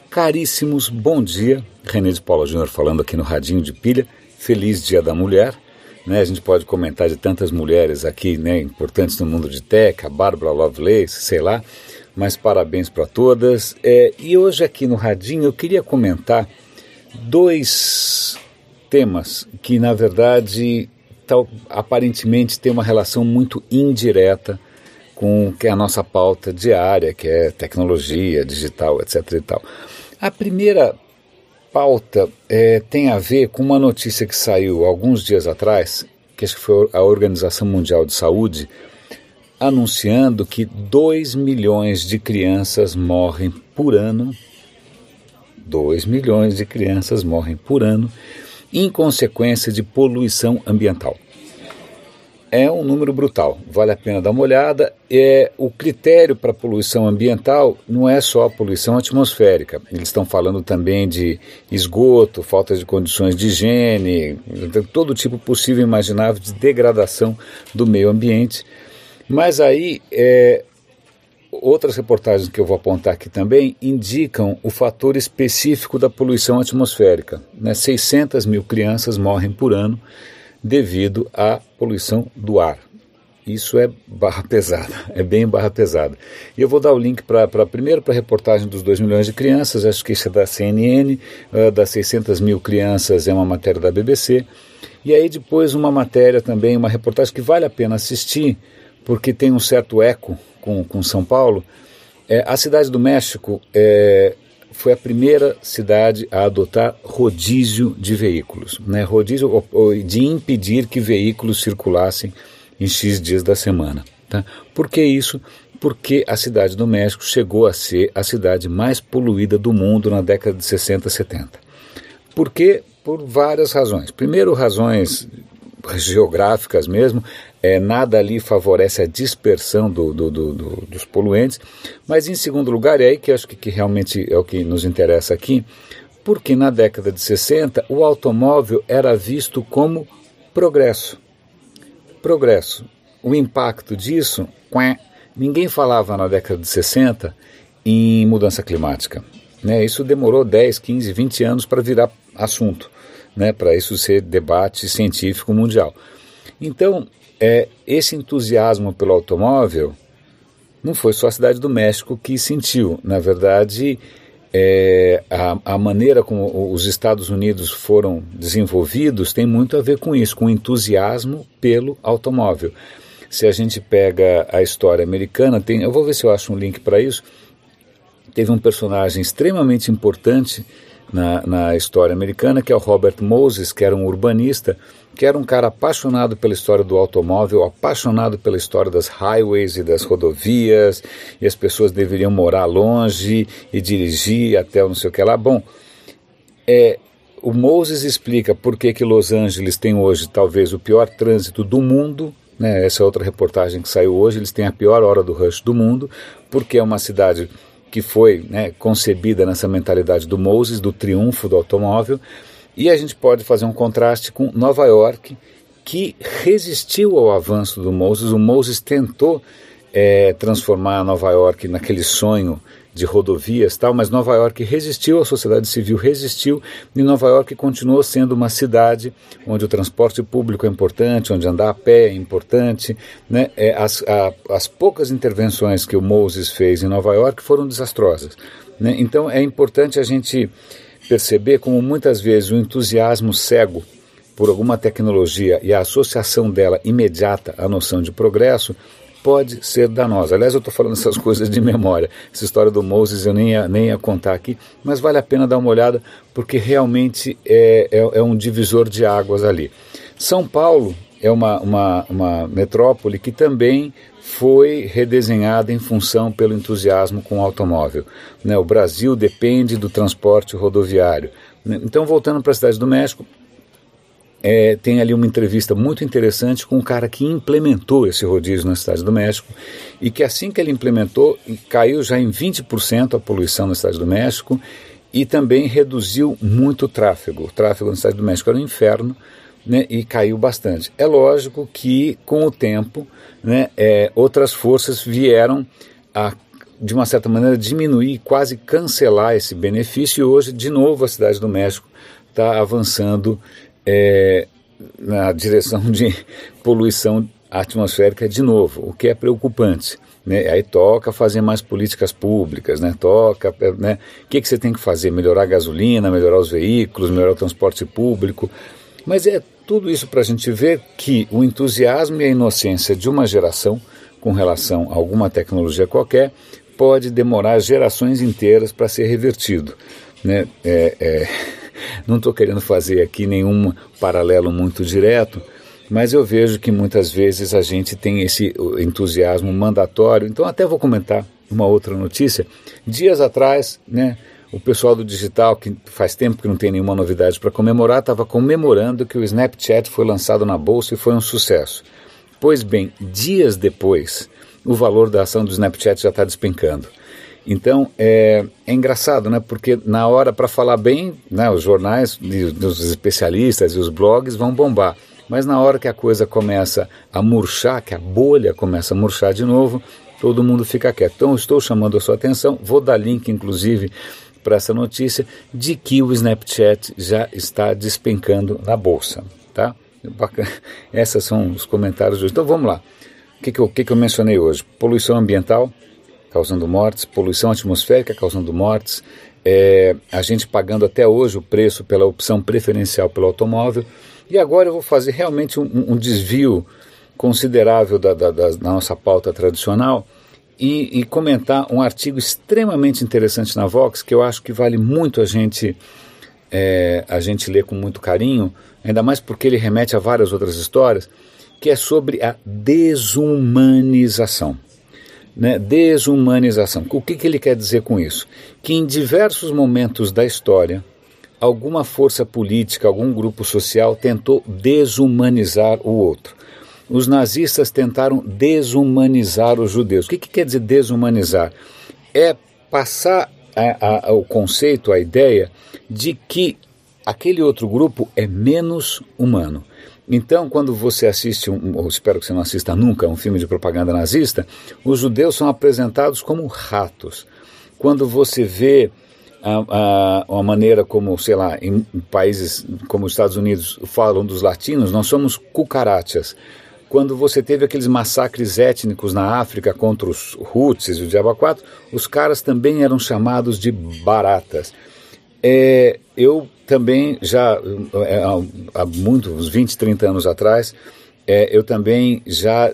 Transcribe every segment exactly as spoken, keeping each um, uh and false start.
Caríssimos, bom dia. René de Paula Júnior falando aqui no Radinho de Pilha. Feliz Dia da Mulher. Né, a gente pode comentar de tantas mulheres aqui, né, importantes no mundo de tech, a Bárbara Lovelace, sei lá, mas parabéns para todas. É, e hoje aqui no Radinho eu queria comentar dois temas que na verdade tal, aparentemente têm uma relação muito indireta com que é a nossa pauta diária, que é tecnologia, digital, etc e tal. A primeira pauta é, tem a ver com uma notícia que saiu alguns dias atrás, que acho que foi a Organização Mundial de Saúde, anunciando que dois milhões de crianças morrem por ano, dois milhões de crianças morrem por ano, em consequência de poluição ambiental. É um número brutal, vale a pena dar uma olhada. É, o critério para poluição ambiental não é só a poluição atmosférica, eles estão falando também de esgoto, falta de condições de higiene, todo tipo possível e imaginável de degradação do meio ambiente. Mas aí, é, outras reportagens que eu vou apontar aqui também indicam o fator específico da poluição atmosférica. Né? seiscentas mil crianças morrem por ano devido à poluição do ar. Isso é barra pesada, é bem barra pesada. E eu vou dar o link para primeiro para a reportagem dos dois milhões de crianças, acho que isso é da C N N, uh, das seiscentas mil crianças é uma matéria da B B C, e aí depois uma matéria também, uma reportagem que vale a pena assistir, porque tem um certo eco com, com São Paulo. É, a cidade do México é, foi a primeira cidade a adotar rodízio de veículos, né? Rodízio de impedir que veículos circulassem em X dias da semana. Tá? Por que isso? Porque a cidade do México chegou a ser a cidade mais poluída do mundo na década de sessenta, setenta. Por quê? Por várias razões. Primeiro, razões geográficas mesmo, é, nada ali favorece a dispersão do, do, do, do, dos poluentes, mas em segundo lugar, é aí que acho que, que realmente é o que nos interessa aqui, porque na década de sessenta o automóvel era visto como progresso. Progresso. O impacto disso, ninguém falava na década de sessenta em mudança climática. Né? Isso demorou dez, quinze, vinte anos para virar assunto, né? Para isso ser debate científico mundial. Então, é, esse entusiasmo pelo automóvel não foi só a cidade do México que sentiu. Na verdade, é, a, a maneira como os Estados Unidos foram desenvolvidos tem muito a ver com isso, com o entusiasmo pelo automóvel. Se a gente pega a história americana, tem, eu vou ver se eu acho um link para isso, teve um personagem extremamente importante na, na história americana, que é o Robert Moses, que era um urbanista, que era um cara apaixonado pela história do automóvel, apaixonado pela história das highways e das rodovias, e as pessoas deveriam morar longe e dirigir até não sei o que lá. Bom, é, o Moses explica por que que Los Angeles tem hoje talvez o pior trânsito do mundo, né? Essa é outra reportagem que saiu hoje, eles têm a pior hora do rush do mundo, porque é uma cidade que foi, né, concebida nessa mentalidade do Moses, do triunfo do automóvel. E a gente pode fazer um contraste com Nova York, que resistiu ao avanço do Moses. O Moses tentou é, transformar Nova York naquele sonho de rodovias e tal, mas Nova York resistiu, a sociedade civil resistiu, e Nova York continuou sendo uma cidade onde o transporte público é importante, onde andar a pé é importante, né? É, as, a, as poucas intervenções que o Moses fez em Nova York foram desastrosas, né? Então é importante a gente perceber como muitas vezes o entusiasmo cego por alguma tecnologia e a associação dela imediata à noção de progresso pode ser danosa. Aliás, eu estou falando essas coisas de memória. Essa história do Moses eu nem ia, nem ia contar aqui, mas vale a pena dar uma olhada, porque realmente é, é, é um divisor de águas ali. São Paulo é uma, uma, uma metrópole que também foi redesenhada em função pelo entusiasmo com o automóvel. Né? O Brasil depende do transporte rodoviário. Então, voltando para a cidade do México, É, tem ali uma entrevista muito interessante com um cara que implementou esse rodízio na cidade do México e que assim que ele implementou, caiu já em vinte por cento a poluição na cidade do México e também reduziu muito o tráfego. O tráfego na cidade do México era um inferno, né, e caiu bastante. É lógico que com o tempo, né, é, outras forças vieram a de uma certa maneira, diminuir, quase cancelar esse benefício, e hoje, de novo, a Cidade do México está avançando é, na direção de poluição atmosférica de novo, o que é preocupante. Né? Aí toca fazer mais políticas públicas, né? Toca, né? O que, que você tem que fazer? Melhorar a gasolina, melhorar os veículos, melhorar o transporte público. Mas é tudo isso para a gente ver que o entusiasmo e a inocência de uma geração com relação a alguma tecnologia qualquer pode demorar gerações inteiras para ser revertido. Né? É, é, não estou querendo fazer aqui nenhum paralelo muito direto, mas eu vejo que muitas vezes a gente tem esse entusiasmo mandatório. Então até vou comentar uma outra notícia. Dias atrás, né, o pessoal do digital, que faz tempo que não tem nenhuma novidade para comemorar, estava comemorando que o Snapchat foi lançado na bolsa e foi um sucesso. Pois bem, dias depois, o valor da ação do Snapchat já está despencando. Então, é, é engraçado, né? Porque na hora, para falar bem, né, os jornais, os especialistas e os blogs vão bombar. Mas na hora que a coisa começa a murchar, que a bolha começa a murchar de novo, todo mundo fica quieto. Então, eu estou chamando a sua atenção, vou dar link, inclusive, para essa notícia, de que o Snapchat já está despencando na bolsa, tá? Esses são os comentários de hoje. Então, vamos lá. O que, que, eu, que, que eu mencionei hoje? Poluição ambiental, causando mortes, poluição atmosférica, causando mortes, é, a gente pagando até hoje o preço pela opção preferencial pelo automóvel. E agora eu vou fazer realmente um, um desvio considerável da, da, da nossa pauta tradicional e, e comentar um artigo extremamente interessante na Vox, que eu acho que vale muito a gente, é, a gente ler com muito carinho, ainda mais porque ele remete a várias outras histórias, que é sobre a desumanização. Né? Desumanização. O que, que ele quer dizer com isso? Que em diversos momentos da história, alguma força política, algum grupo social tentou desumanizar o outro. Os nazistas tentaram desumanizar os judeus. O que, que quer dizer desumanizar? É passar a, a, o conceito, a ideia de que aquele outro grupo é menos humano. Então, quando você assiste, um, ou espero que você não assista nunca, um filme de propaganda nazista, os judeus são apresentados como ratos. Quando você vê a, a, a maneira como, sei lá, em, em países como os Estados Unidos falam dos latinos, nós somos cucarachas. Quando você teve aqueles massacres étnicos na África contra os Hutsis e o Diabo quatro, os caras também eram chamados de baratas. É, eu também já, é, há muitos, uns vinte, trinta anos atrás, é, eu também já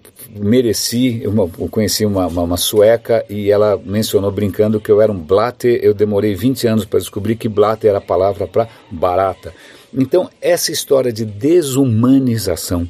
mereci, eu, eu conheci uma, uma, uma sueca e ela mencionou brincando que eu era um blatte. Eu demorei vinte anos para descobrir que blatte era a palavra para barata. Então essa história de desumanização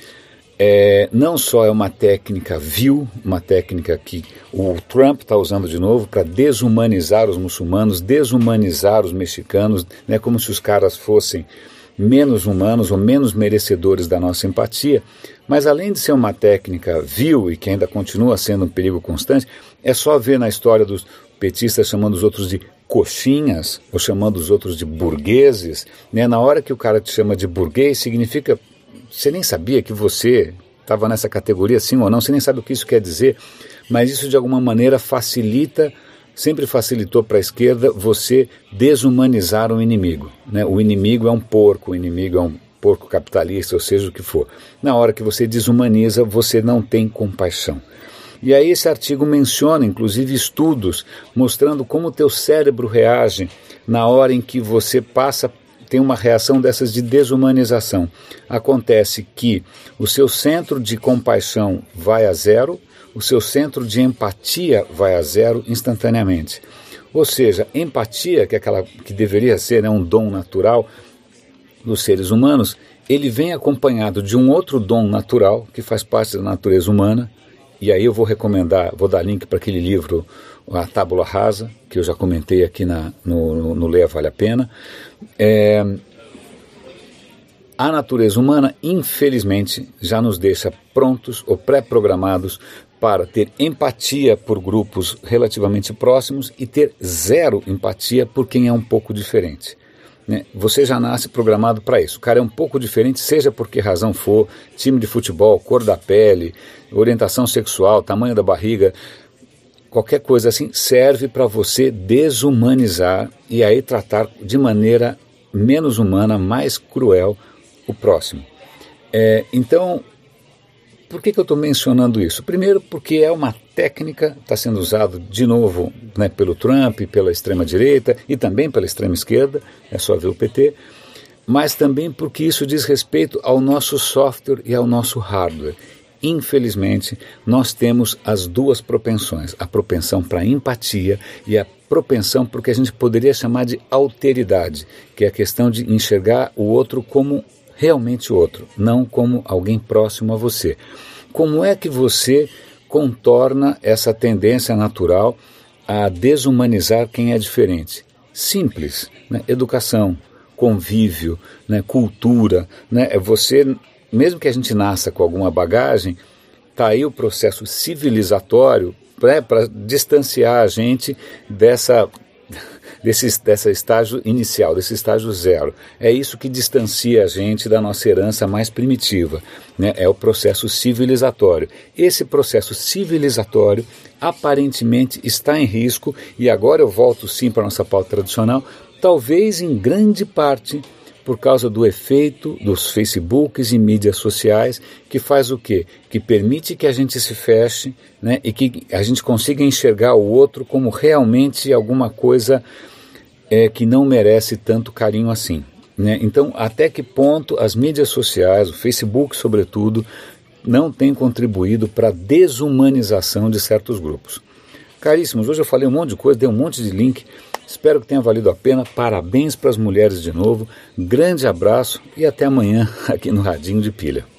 É, não só é uma técnica vil, uma técnica que o Trump está usando de novo para desumanizar os muçulmanos, desumanizar os mexicanos, né, como se os caras fossem menos humanos ou menos merecedores da nossa empatia, mas além de ser uma técnica vil e que ainda continua sendo um perigo constante, é só ver na história dos petistas chamando os outros de coxinhas ou chamando os outros de burgueses, né, na hora que o cara te chama de burguês, significa... Você nem sabia que você estava nessa categoria, sim ou não, você nem sabe o que isso quer dizer, mas isso de alguma maneira facilita, sempre facilitou para a esquerda você desumanizar o inimigo. Né? O inimigo é um porco, o inimigo é um porco capitalista, ou seja o que for. Na hora que você desumaniza, você não tem compaixão. E aí esse artigo menciona, inclusive, estudos mostrando como o teu cérebro reage na hora em que você passa tem uma reação dessas de desumanização. Acontece que o seu centro de compaixão vai a zero, o seu centro de empatia vai a zero instantaneamente. Ou seja, empatia, que é aquela que deveria ser, né, um dom natural dos seres humanos, ele vem acompanhado de um outro dom natural que faz parte da natureza humana. E aí eu vou recomendar, vou dar link para aquele livro, A Tábula Rasa, que eu já comentei aqui na, no, no, no Leia Vale a Pena. É, a natureza humana, infelizmente, já nos deixa prontos ou pré-programados para ter empatia por grupos relativamente próximos e ter zero empatia por quem é um pouco diferente. Né? Você já nasce programado para isso. O cara é um pouco diferente, seja por que razão for, time de futebol, cor da pele, orientação sexual, tamanho da barriga, qualquer coisa assim serve para você desumanizar e aí tratar de maneira menos humana, mais cruel o próximo. É, então, por que, que eu estou mencionando isso? Primeiro porque é uma técnica, está sendo usado de novo, né, pelo Trump, pela extrema-direita e também pela extrema-esquerda, é só ver o P T, mas também porque isso diz respeito ao nosso software e ao nosso hardware. Infelizmente, nós temos as duas propensões, a propensão para empatia e a propensão para o que a gente poderia chamar de alteridade, que é a questão de enxergar o outro como realmente outro, não como alguém próximo a você. Como é que você contorna essa tendência natural a desumanizar quem é diferente? Simples, né? Educação, convívio, né? Cultura, né? É você, mesmo que a gente nasça com alguma bagagem, está aí o processo civilizatório, né? Para distanciar a gente dessa... Desse, desse estágio inicial, desse estágio zero. É isso que distancia a gente da nossa herança mais primitiva, né? É o processo civilizatório. Esse processo civilizatório aparentemente está em risco, e agora eu volto sim para a nossa pauta tradicional, talvez em grande parte por causa do efeito dos Facebooks e mídias sociais, que faz o quê? Que permite que a gente se feche, né, e que a gente consiga enxergar o outro como realmente alguma coisa é, que não merece tanto carinho assim, né? Então, até que ponto as mídias sociais, o Facebook sobretudo, não têm contribuído para a desumanização de certos grupos? Caríssimos, hoje eu falei um monte de coisa, dei um monte de link. Espero que tenha valido a pena. Parabéns para as mulheres de novo. Grande abraço e até amanhã aqui no Radinho de Pilha.